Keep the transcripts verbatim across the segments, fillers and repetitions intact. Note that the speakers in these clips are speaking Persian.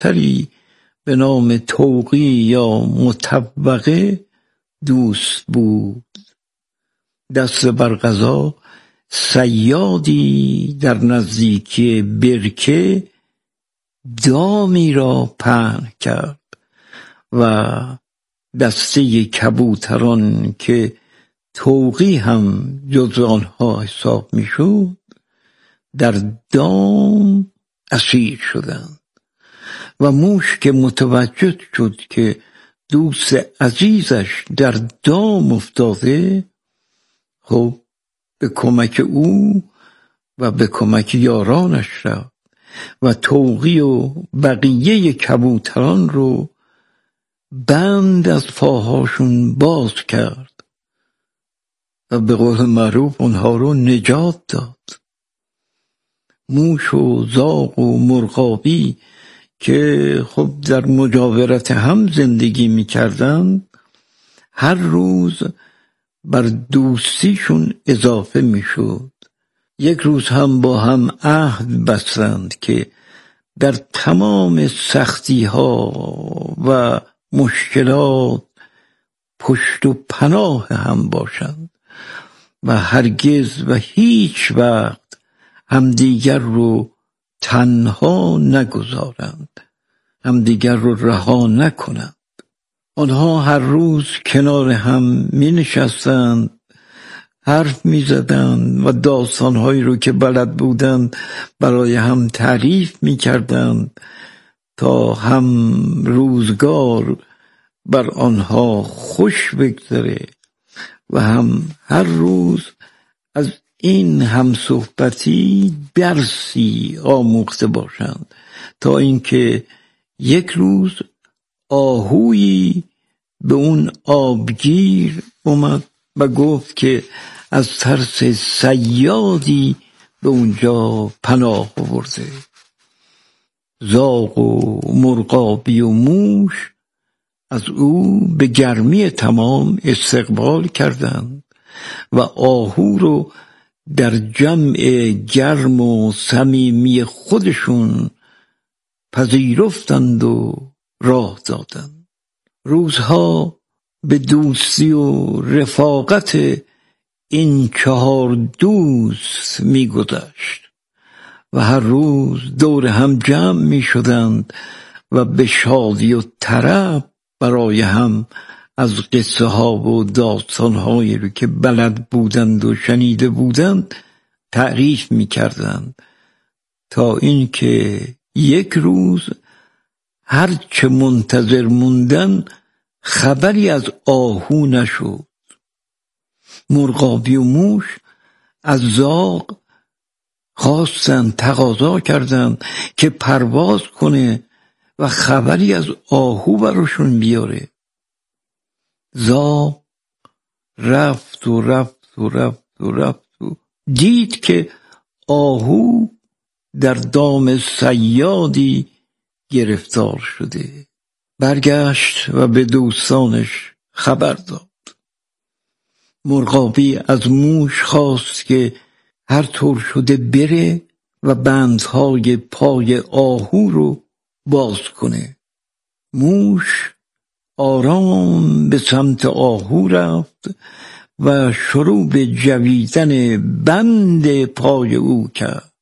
تری به نام توقی یا مطوقه دوست بود. دست بر قضا صیادی در نزدیکی برکه دامی را پهن کرد و دسته کبوتران که توقی هم جز آنها حساب میشد در دام اسیر شدند و موش که متوجه شد که دوست عزیزش در دام افتاده، خب به کمک او و به کمک یارانش رفت و توقی و بقیه کبوتران رو بند از پاهاشون باز کرد و به قول معروف اونها رو نجات داد. موش و زاغ و مرغابی که خب در مجاورت هم زندگی میکردن هر روز بر دوستیشون اضافه میشد. یک روز هم با هم عهد بستند که در تمام سختی ها و مشکلات پشت و پناه هم باشند و هرگز و هیچ وقت همدیگر رو تنها نگذارند، همدیگر رو رها نکنند. آنها هر روز کنار هم می نشستند، حرف می زدند و داستانهایی رو که بلد بودند برای هم تعریف می کردند تا هم روزگار بر آنها خوش بگذره و هم هر روز از این هم صحبتی درسی آموخته باشند، تا اینکه یک روز آهویی به اون آبگیر اومد و گفت که از ترس صیادی به اونجا پناه آورده. زاغ و مرغابی و موش از او به گرمی تمام استقبال کردند و آهو رو در جمع گرم و صمیمی خودشون پذیرفتند و راه دادند. روزها به دوستی و رفاقت این چهار دوست می گذشت و هر روز دور هم جمع می شدند و به شادی و طرب برای هم از قصه ها و داستان هایی رو که بلد بودند و شنیده بودند تعریف می کردند، تا اینکه یک روز هرچه منتظر موندن خبری از آهو نشد. مرغابی و موش از زاغ خواستند، تقاضا کردند که پرواز کنه و خبری از آهو براشون بیاره. زاغ رفت و رفت و رفت و رفت و دید که آهو در دام صیادی گرفتار شده. برگشت و به دوستانش خبر داد. مرغابی از موش خواست که هر طور شده بره و بندهای پای آهو رو باز کنه. موش آرام به سمت آهو رفت و شروع به جویدن بند پای او کرد.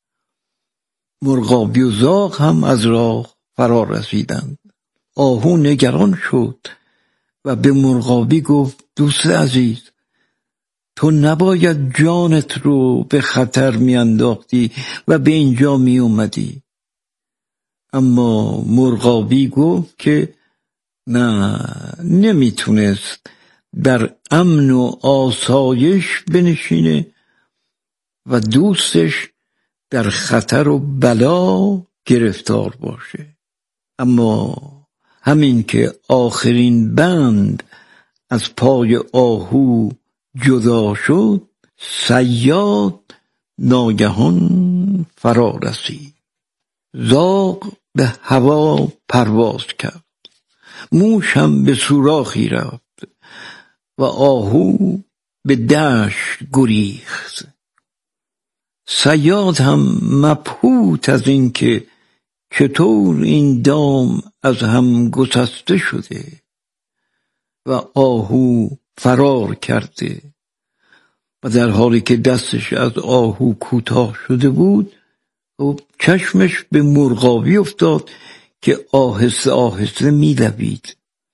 مرغابی و زاغ هم از راه فرا رسیدند. آهو نگران شد و به مرغابی گفت دوست عزیز، تو نباید جانت رو به خطر می انداختی و به اینجا می اومدی. اما مرغابی گفت که نه، نمیتونست در امن و آسایش بنشینه و دوستش در خطر و بلا گرفتار باشه. اما همین که آخرین بند از پای آهو جدا شد، صیاد ناگهان فرا رسید. زاغ به هوا پرواز کرد، موش هم به سوراخی رفت و آهو به دشت گریخت. صیاد هم مبهوت از این که چطور این دام از هم گسسته شده و آهو فرار کرده. و در حالی که دستش از آهو کوتاه شده بود و چشمش به مرغابی افتاد که آهسته آهسته می‌دوید.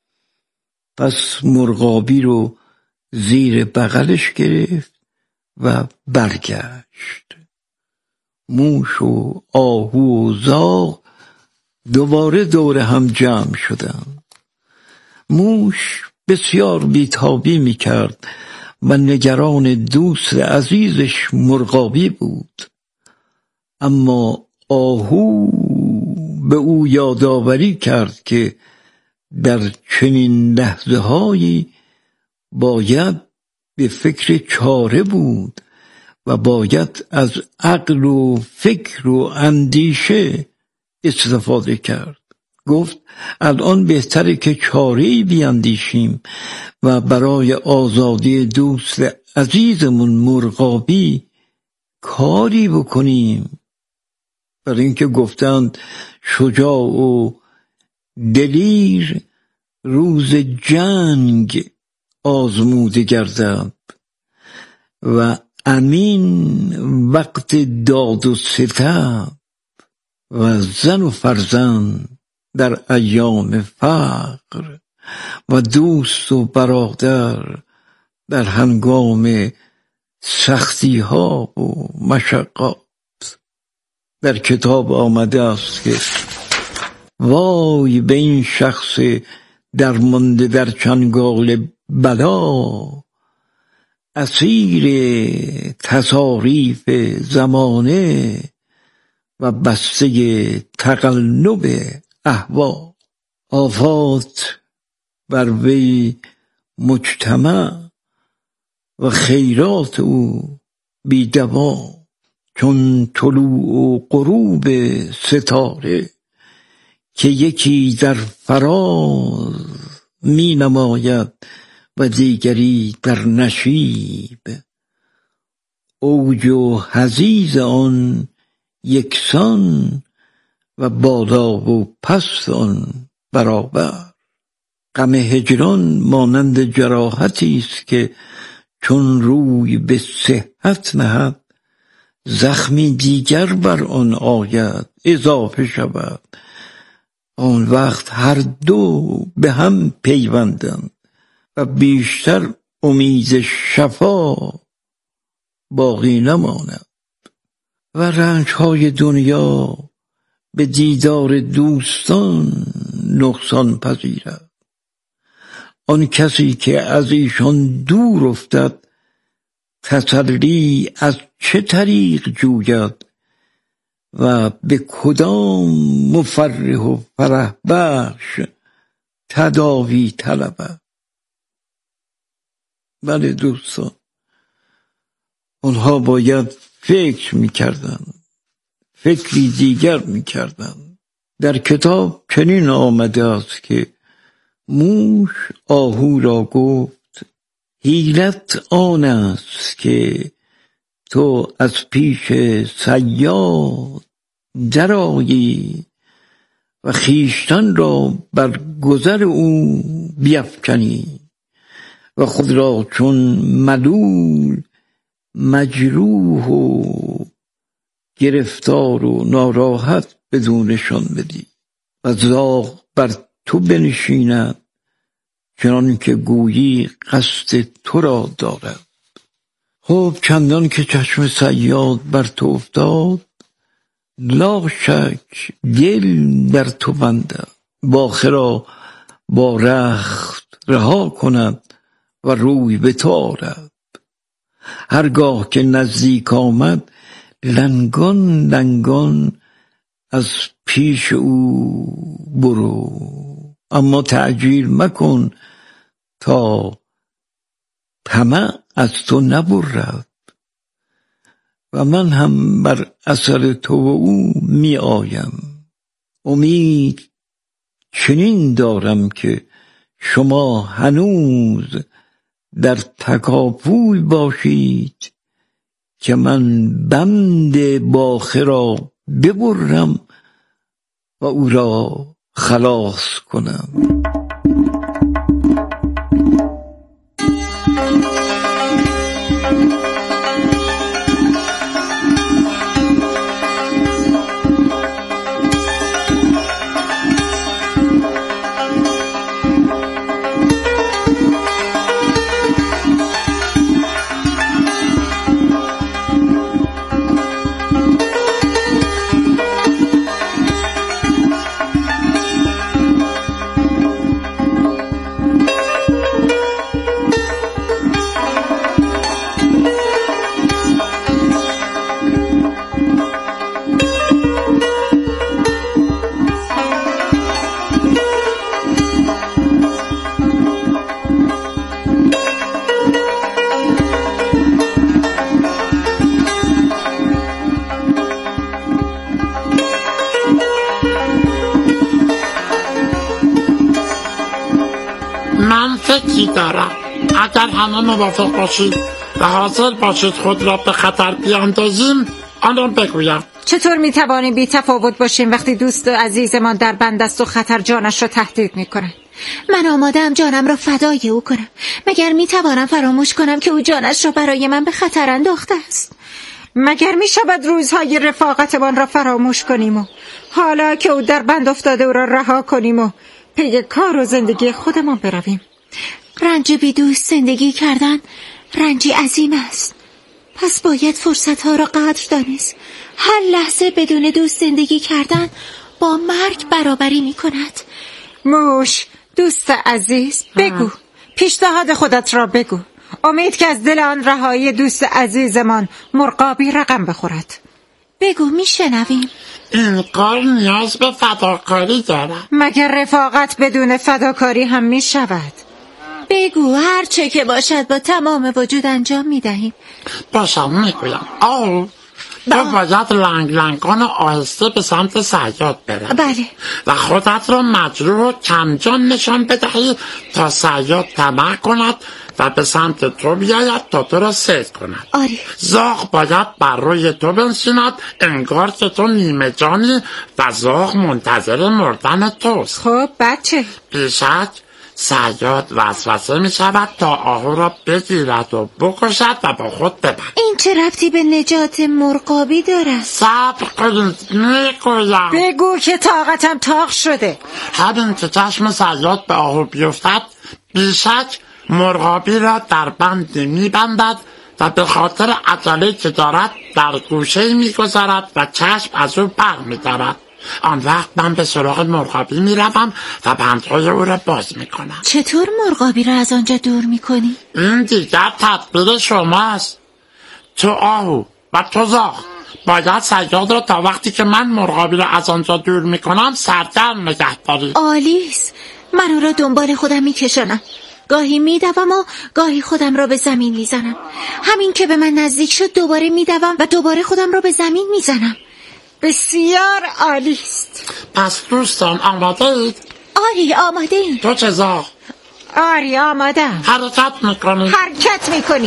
پس مرغابی رو زیر بغلش گرفت و برگشت. موش و آهو و زاغ دوباره دور هم جمع شدند. موش بسیار بیتابی می‌کرد و نگران دوست عزیزش مرغابی بود. اما آهو به او یادآوری کرد که در چنین لحظه هایی باید به فکر چاره بود و باید از عقل و فکر و اندیشه استفاده کرد. گفت الان بهتره که چاره‌ای بیاندیشیم و برای آزادی دوست عزیزمون مرغابی کاری بکنیم. برای اینکه گفتند شجاع و دلیر روز جنگ آزموده گردد و امین وقت داد و ستم و زن و فرزند در ایام فقر و دوست و برادر در هنگام سختی ها و مشقات. در کتاب آمده است که وای به این شخص درمانده در چنگال بلا، اسیر تصاریف زمانه و بسته تقلب اهوا. آفات بر وی مجتمع و خیرات او بی دوا، چون طلوع و غروب ستاره که یکی در فراز می نماید و دیگری در نشیب. اوج و حضیض آن یکسان و بالا و پست آن برابر. غم هجران مانند جراحتی است که چون روی به صحت نهد زخمی دیگر بر آن آید اضافه شود. آن وقت هر دو به هم پیوندند و بیشتر امید شفا باقی نماند. و رنج‌های دنیا به دیدار دوستان نقصان پذیرد. آن کسی که از ایشان دور افتد تسلی از چه طریق جوید و به کدام مفرح و فرح بخش تداوی طلبد. بله دوستان، آنها باید فکر میکردن، فکری دیگر میکردن. در کتاب چنین آمده است که موش آهو را گفت حیلت آن است که تو از پیش صیاد درآیی و خویشتن را بر گذر او بیفکنی و خود را چون ملول مجروح و گرفتار و ناراحت بدونشان بدی و زاغ بر تو بنشیند چنان که گویی قصد تو را دارد. خب چندان که چشم صیاد بر تو افتاد لا شک دل در تو بندد. باخه را با رخت رها کند و روی به تو آرد. هرگاه که نزدیک آمد لنگان لنگان از پیش او برو، اما تعجیل مکن تا طمع از تو نبرد. و من هم بر اثر تو و او می آیم. امید چنین دارم که شما هنوز در تکاپوی باشید که من بند باخه را ببرم و او را خلاص کنم. من فکری دارم. اگر همه موافق باشید و حاضر باشید خود را به خطر بیاندازیم، آن را بگویم. چطور میتوانیم بی تفاوت باشیم وقتی دوست عزیزمان در بند است و خطر جانش را تهدید میکند؟ من آماده‌ام جانم را فدای او کنم. مگر میتوانم فراموش کنم که او جانش را برای من به خطر انداخته است؟ مگر میشود روزهای رفاقتمان را فراموش کنیم و حالا که او در بند افتاده او را رها کنیم و پی کار و زندگی خودمان برویم؟ رنج بی دوست زندگی کردن رنجی عظیم است. پس باید فرصتها را قدر دانست. هر لحظه بدون دوست زندگی کردن با مرگ برابری می کند. موش، دوست عزیز، بگو، پیشنهاد خودت را بگو. امید که از دل آن رهایی دوست عزیزمان مرغابی رقم بخورد. بگو، می شنویم. این کار نیاز به فداکاری دارد. مگر رفاقت بدون فداکاری هم می شود؟ بگو، هر چه که باشد با تمام وجود انجام می دهیم. باشم میگویم. آه تو باید لنگ لنگان آهسته به سمت صیاد بروی. بله. و خودت را مجروح و کمجان نشان بدهی تا صیاد طمع کند و به سمت تو بیاید تا تو را صید کند. آره. زاغ باید بر روی تو بنشیند انگار که تو نیمه جانی و زاغ منتظر مردن توست. خب بچه، بیشک صیاد وسوسه می شود تا آهو را بگیرد و بکشد و با خود ببرد. این چه ربطی به نجات مرغابی دارد؟ صبر کنید میگویم. بگو که طاقتم تاق شده. همین که چشم صیاد به آهو بیفتد بیشک مرغابی را در بند می بندد و به خاطر عجله که دارد در گوشه می گذارد و چشم از او بر می دارد. آن وقت من به سراغ مرغابی می روم و بندهای او را باز می کنم. چطور مرغابی را از آنجا دور می کنی؟ این دیگر تدبیر شماست. تو آهو و تو زاغ باید صیاد را تا وقتی که من مرغابی را از آنجا دور می کنم سرگرم نگه داری. آلیس، من او را دنبال خودم می کشانم. گاهی می دوم و گاهی خودم را به زمین می زنم. همین که به من نزدیک شد دوباره می دوم و دوباره خودم را به زمین می زنم. بسیار عالی است. پس دوستان آماده اید؟ آری آماده ایم. تو چه زاغ؟ آری آماده. حرکت میکنی؟ حرکت میکنی.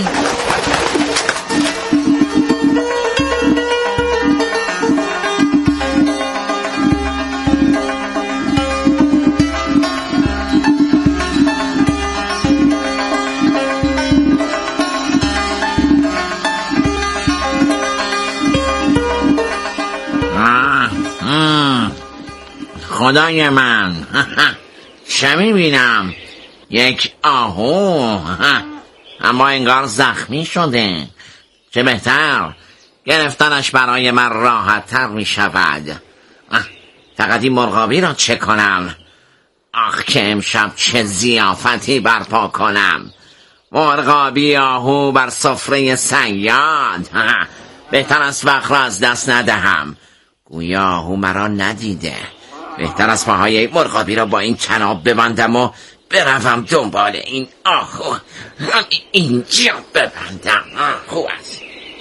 خدای من، چه میبینم؟ یک آهو، اما انگار زخمی شده. چه بهتر، گرفتنش برای من راحت تر میشود. فقط این مرغابی را چه کنم؟ آخ که امشب چه ضیافتی برپا کنم. مرغابی آهو بر سفره صیاد. بهتر است وقت را از دست ندهم. گویا آهو مرا ندیده. بهتر از پاهای مرغابی را با این کناب ببندم و بروم دنبال این آهو. اینجا ببندم. خوب است.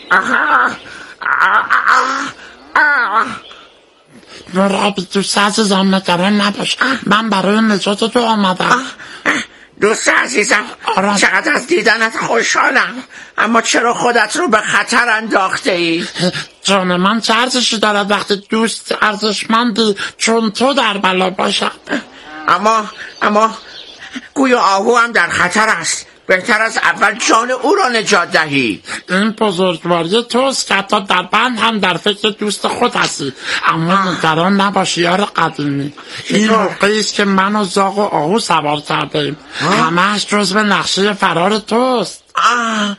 مرغابی دوست عزیزم نگران نباش، من برای نجات تو آمدم. دوست عزیزم، آره. چقدر از دیدنت خوشحالم، اما چرا خودت رو به خطر انداخته ای؟ جان من چه ارزشی دارد وقتی دوست ارزشمندی چون تو در بلا باشد؟ اما اما گویا آهو هم در خطر است. بهتر از اول جان او را نجات دهی. این بزرگواری توست که حتی در بند هم در فکر دوست خود هستی. اما نگران نباشی یار قدیمی، این موقعی است که من و زاغ و آهو سوار کرده ایم. همه‌اش جزو نقشه فرار توست. آه.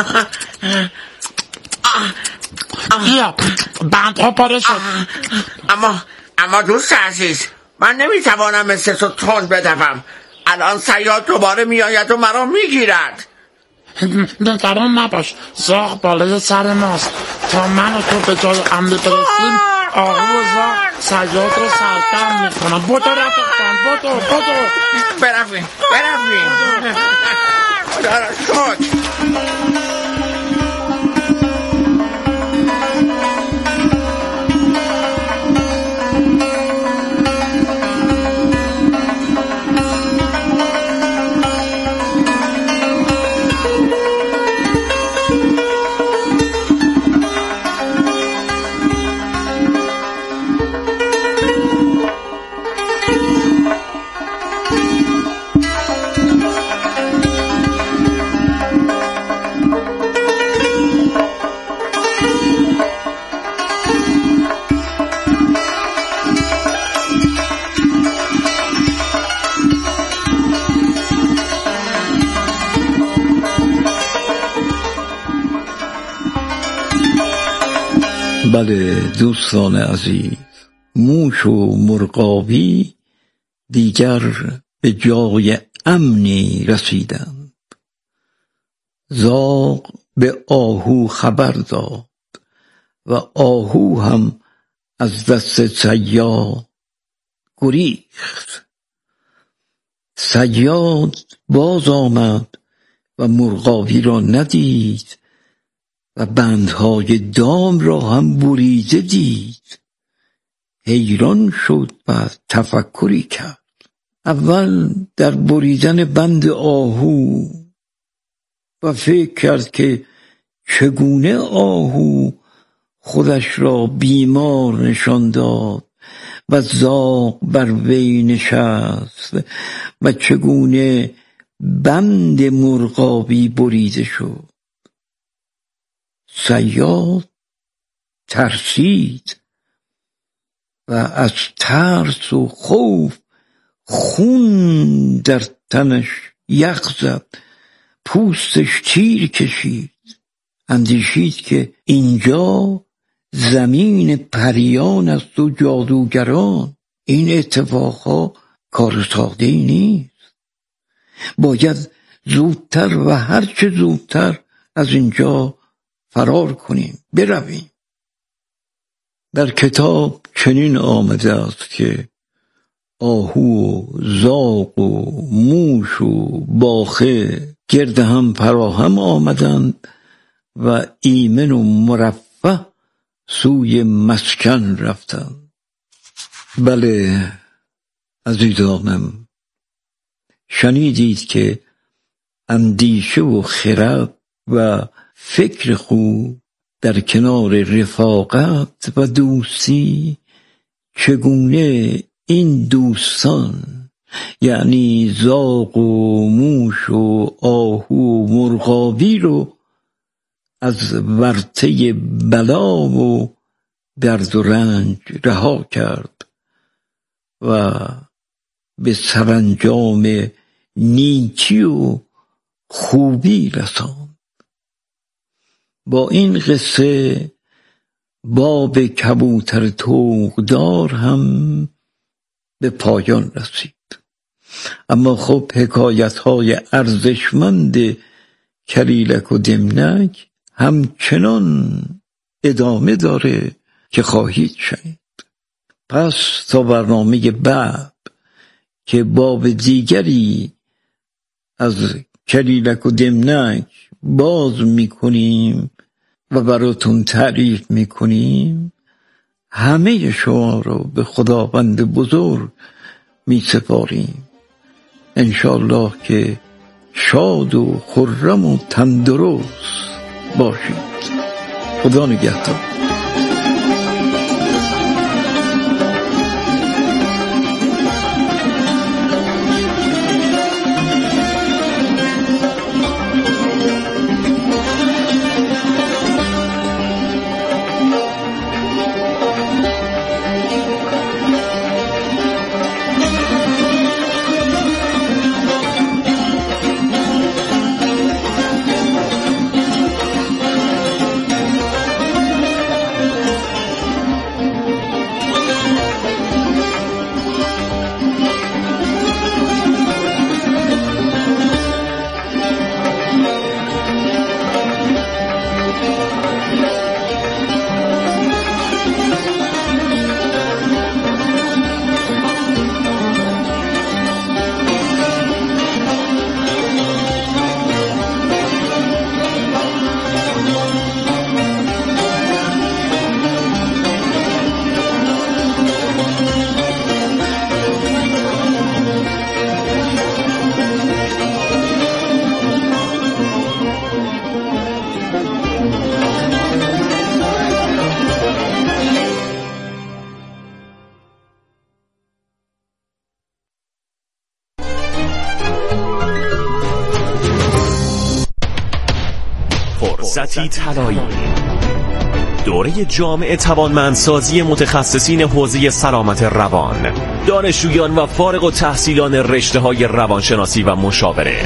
بیا بندها پاره شد. اما اما دوست عزیز، من نمیتوانم مثل تو تند بدوم. الان صیاد دوباره میآید و مرا میگیرد. نگران نباش، زاغ بالای سر ماست. تا من و تو به جای امنی برسیم آهو و زاغ صیاد رو سرگرم میکنن. بودو رفیقان، بودو بودو برویم برویم. خدا را شکر. بله دوستان عزیز، موش و مرغابی دیگر به جای امنی رسیدند. زاغ به آهو خبر داد و آهو هم از دست صیاد گریخت. صیاد باز آمد و مرغابی را ندید و بندهای دام را هم بریده دید. حیران شد و تفکری کرد. اول در بریدن بند آهو و فکر کرد که چگونه آهو خودش را بیمار نشان داد و زاغ بر وی نشست و چگونه بند مرغابی بریده شد. صیاد ترسید و از ترس و خوف خون در تنش یخ زد، پوستش تیر کشید. اندیشید که اینجا زمین پریان است و جادوگران. این اتفاقها کار ساده‌ای نیست. باید زودتر و هرچه زودتر از اینجا فرار کنیم، برویم. در کتاب چنین آمده است که آهو و زاغ و موش و باخه گرد هم فراهم آمدند و ایمن و مرفه سوی مسکن رفتند. بله عزیزانم، شنیدید که اندیشه و خرد و فکر خوب در کنار رفاقت و دوستی چگونه این دوستان یعنی زاغ و موش و آهو و مرغابی رو از ورطه بلا و درد و رنج رها کرد و به سرانجام نیکی و خوبی رساند. با این قصه باب کبوتر طوقدار هم به پایان رسید. اما خب حکایت‌های ارزشمند کلیلک و دمنک همچنان ادامه داره که خواهید شنید. پس تا برنامه بعد که باب دیگری از کلیلک و دمنک باز میکنیم و براتون تعریف میکنیم، همه شما رو به خداوند بزرگ میسپاریم. انشالله که شاد و خرم و تندرست باشید. خدا نگهدار. فرصتی طلایی. دوره جامع توانمندسازی متخصصین حوزه سلامت روان، دانشجویان و فارغ التحصیلان رشته‌های روانشناسی و مشاوره،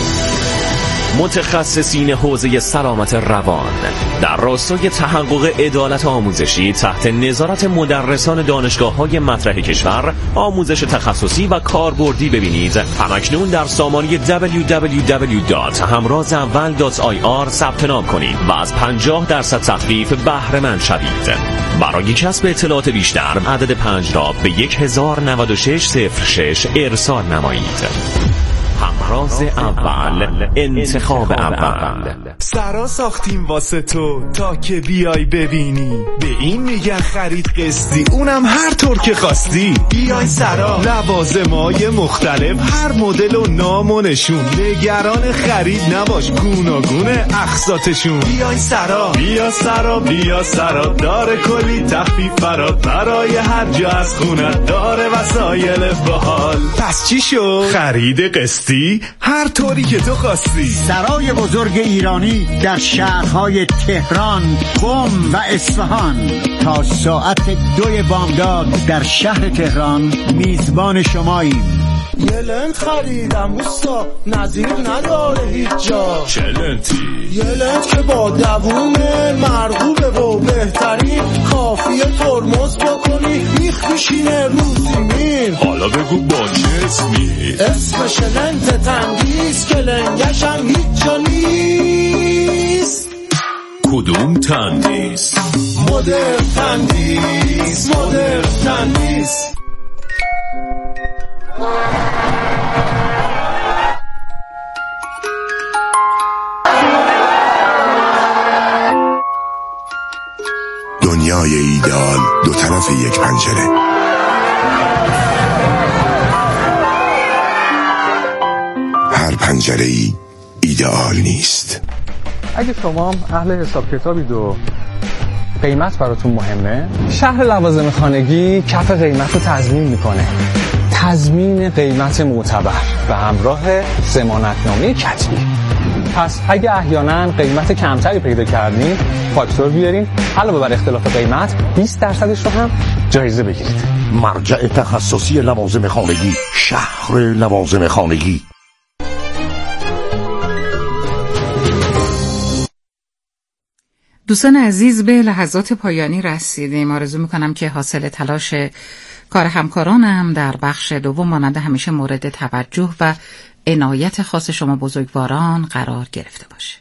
متخصصین حوزه سلامت روان در راستای تحقق عدالت آموزشی تحت نظارت مدرسان دانشگاه‌های مطرح کشور. آموزش تخصصی و کاربردی ببینید همکنون در سامانه دبلیو دبلیو دبلیو دات همراز اول دات آی آر ثبت نام کنید و از پنجاه درصد تخفیف بهره مند شوید. برای کسب اطلاعات بیشتر عدد پنج را به یک هزار و نود و شش صفر شش ارسال نمایید. همراز اول، انتخاب اول. سرا ساختیم واسه تو تا که بیای ببینی، به این میگن خرید قسطی، اونم هر طور که خواستی. بیای سرا، لوازمای مختلف، هر مدل و نام و نشون، نگران خرید نباش، گوناگون اقساطشون. بیای سرا، بیا سرا، بیا سرا، داره کلی تخفیف برات، برای هر جا از خونت داره وسایل باحال. پس چی شد؟ خرید قسطی هر طوری که تو خواستی. سرای بزرگ ایرانی در شهرهای تهران، قم و اصفهان تا ساعت دوی بامداد در شهر تهران میزبان شماییم. یه لنت خریدم اوستا، نظیر نداره هیچ جا. چه لنتی؟ یه لنت که با دوومه، مرغوبه و بهترین، کافیه ترمز بکنی میخ میشینه رو زمین. حالا بگو با چه اسمی؟ اسمش لنت تندیس که لنگشم هیچ جا نیست. کدوم تندیس؟ مدر تندیس، مدر تندیس. دنیای ایدئال دو طرف یک پنجره. هر پنجره ای ایدئال نیست. اگه شما اهل حساب کتابید و قیمت براتون مهمه، شهر لوازم خانگی کف قیمت رو تضمین میکنه. تضمین قیمت معتبر و همراه ضمانتنامه کتبی. پس اگه احیانا قیمت کمتری پیدا کردین، فاکتور بیارین، علاوه بر اختلاف قیمت بیست درصدش رو هم جایزه بگیرید. مرجع تخصصی لوازم خانگی، شهر لوازم خانگی. دوستان عزیز، به لحظات پایانی رسیدیم. آرزو میکنم که حاصل تلاش کار همکارانم در بخش دوم مانند همیشه مورد توجه و عنایت خاص شما بزرگواران قرار گرفته باشه.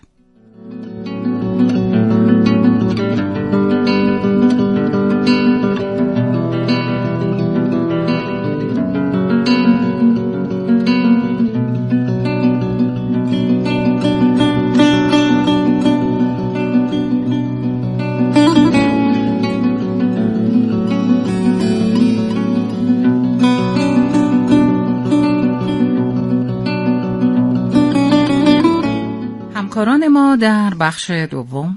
همکاران ما در بخش دوم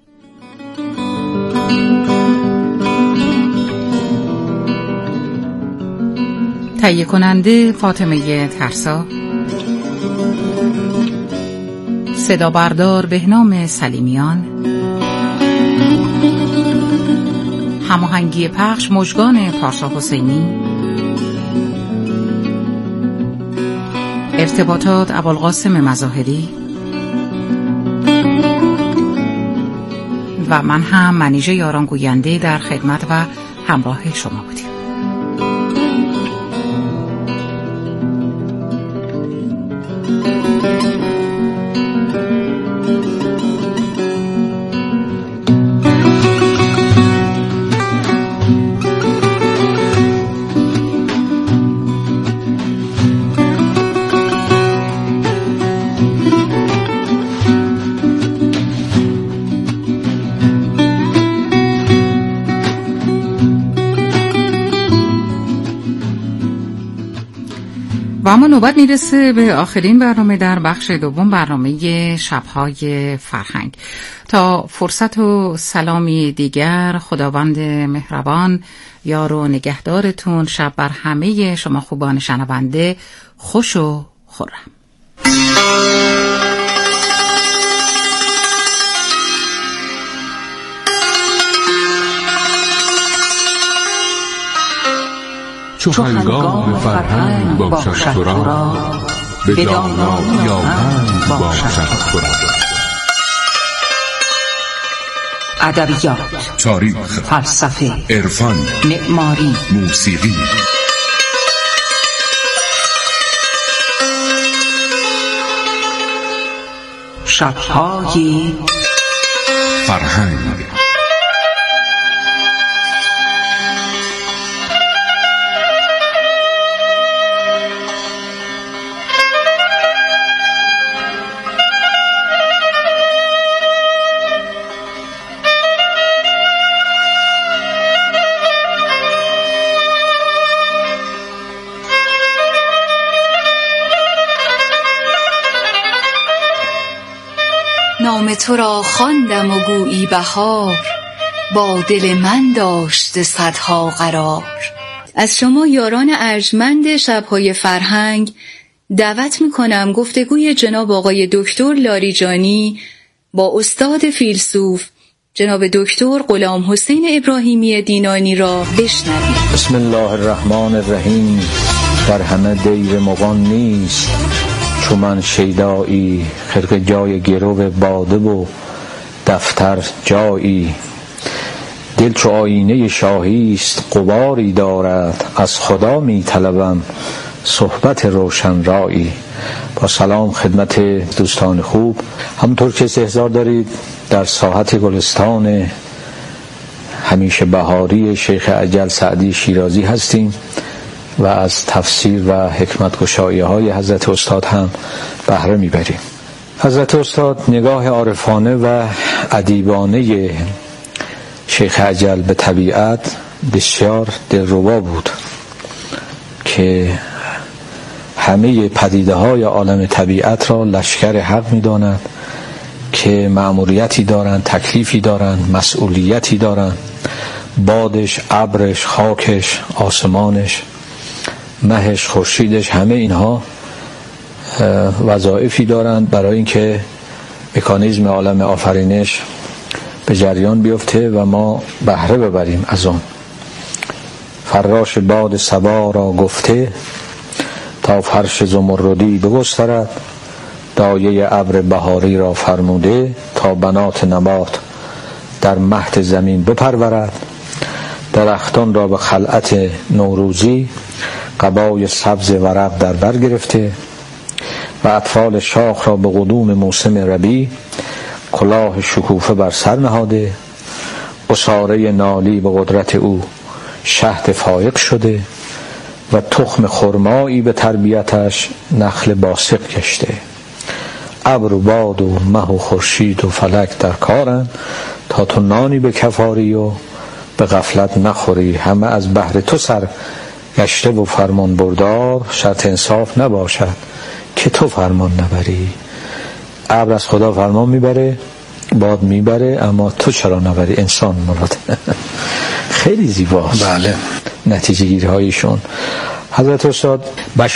تهیه کننده فاطمه ترسا، صدا بردار بهنام سلیمیان، هماهنگی پخش مژگان پارسا حسینی، ارتباطات ابوالقاسم مظاهری و من هم منیژه یاران گوینده در خدمت و همراه شما بودیم. و اما نوبت میرسه به آخرین برنامه در بخش دوم، برنامه شبهای فرهنگ. تا فرصت و سلامی دیگر، خداوند مهربان یار و نگهدارتون. شب بر همه شما خوبان شنونده خوش و خرم. چو هنگام فرهنگ باشد تو را، به دانایی آهنگ باشد تو را. ادبیات، تاریخ، فلسفه، عرفان، معماری، موسیقی. شب‌های فرهنگ. نام تو را خواندم و گویی بهار، با دل من داشته صدها قرار. از شما یاران ارجمند شب‌های فرهنگ دعوت می‌کنم گفتگوی جناب آقای دکتر لاریجانی با استاد فیلسوف جناب دکتر غلام حسین ابراهیمی دینانی را بشنوید. بسم الله الرحمن الرحیم. در همه دیر مغان نیست، چو من شیدایی خرقه جای گرو باده و دفتر جایی. دل چو آینه شاهی است غباری دارد، از خدا می طلبم صحبت روشن رایی. با سلام خدمت دوستان خوب، همونطور که استحضار دارید در ساحت گلستان همیشه بهاری شیخ اجل سعدی شیرازی هستیم و از تفسیر و حکمت گشایی های حضرت استاد هم بهره میبریم. حضرت استاد نگاه عارفانه و ادیبانه شیخ اجل به طبیعت بسیار دلربا بود که همه پدیده های عالم طبیعت را لشکر حق میداند که مأموریتی دارند، تکلیفی دارند، مسئولیتی دارند. بادش، ابرش، خاکش، آسمانش، مهش، خورشیدش، همه اینها وظایفی دارند برای اینکه مکانیزم عالم آفرینش به جریان بیفته و ما بهره ببریم از آن. فراش باد صبا را گفته، تا فرش زمردی بگسترد. دایه ابر بهاری را فرموده، تا بنات نبات در مهد زمین بپرورد. درختان را به خلعت نوروزی قبای سبز ورق در بر گرفته و اطفال شاخ را به قدوم موسم ربیع کلاه شکوفه بر سر نهاده. عصاره نالی به قدرت او شهد فایق شده و تخم خرمایی به تربیتش نخل باسق گشته. ابر و باد و مه و خورشید و فلک در کارند، تا تو نانی به کفاری و به غفلت نخوری. همه از بهر تو سر گشته و فرمان بردار، شرط انصاف نباشد که تو فرمان نبری. ابر از خدا فرمان میبره، باد میبره، اما تو چرا نبری؟ انسان مراد. خیلی زیباست. بله. نتیجه گیری هایشون. حضرت استاد